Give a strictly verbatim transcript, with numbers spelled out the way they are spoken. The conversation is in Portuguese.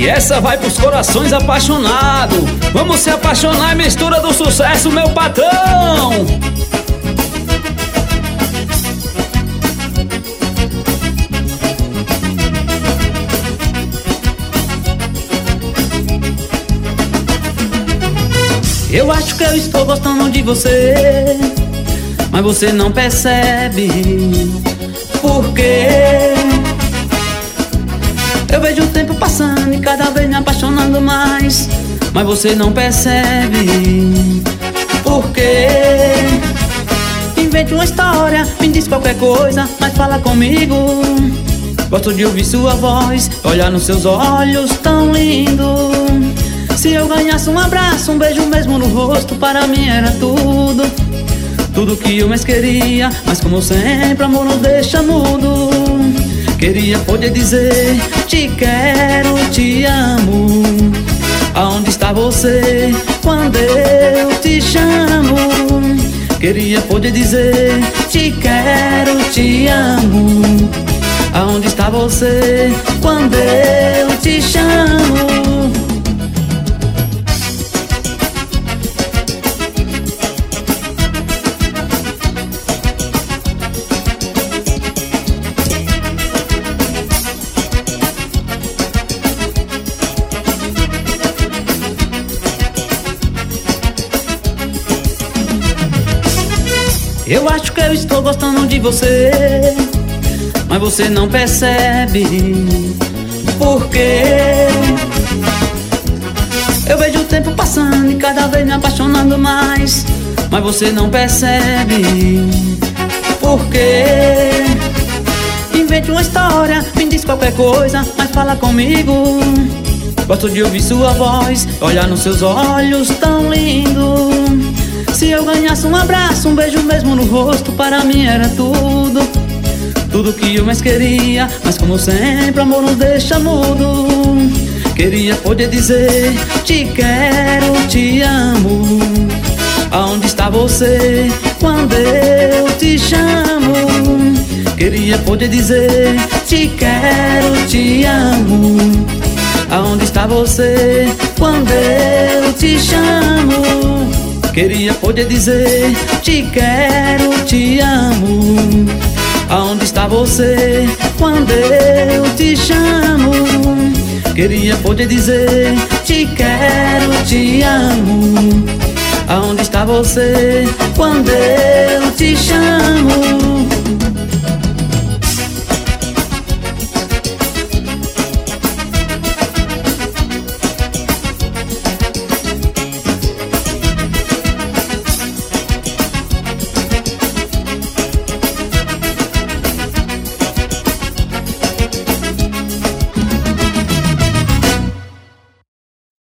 E essa vai pros corações apaixonados. Vamos se apaixonar, mistura do sucesso, meu patrão. Eu acho que eu estou gostando de você, mas você não percebe. Por quê? Eu vejo o tempo passando e cada vez me apaixonando mais, mas você não percebe. Por quê? Invente uma história, me diz qualquer coisa, mas fala comigo. Gosto de ouvir sua voz, olhar nos seus olhos tão lindo. Se eu ganhasse um abraço, um beijo mesmo no rosto, para mim era tudo, tudo que eu mais queria. Mas como sempre, amor não deixa mudo. Queria poder dizer, te quero, te amo. Aonde está você quando eu te chamo? Queria poder dizer, te quero, te amo. Aonde está você quando eu te chamo? Eu acho que eu estou gostando de você, mas você não percebe. Por quê? Eu vejo o tempo passando e cada vez me apaixonando mais, mas você não percebe. Por quê? Invente uma história, me diz qualquer coisa, mas fala comigo. Gosto de ouvir sua voz, olhar nos seus olhos tão lindo. Se eu ganhasse um abraço, um beijo mesmo no rosto, para mim era tudo, tudo que eu mais queria. Mas como sempre, amor não deixa mudo. Queria poder dizer, te quero, te amo. Aonde está você quando eu te chamo? Queria poder dizer, te quero, te amo. Aonde está você quando eu te chamo? Queria poder dizer, te quero, te amo. Aonde está você quando eu te chamo? Queria poder dizer, te quero, te amo. Aonde está você quando eu te chamo?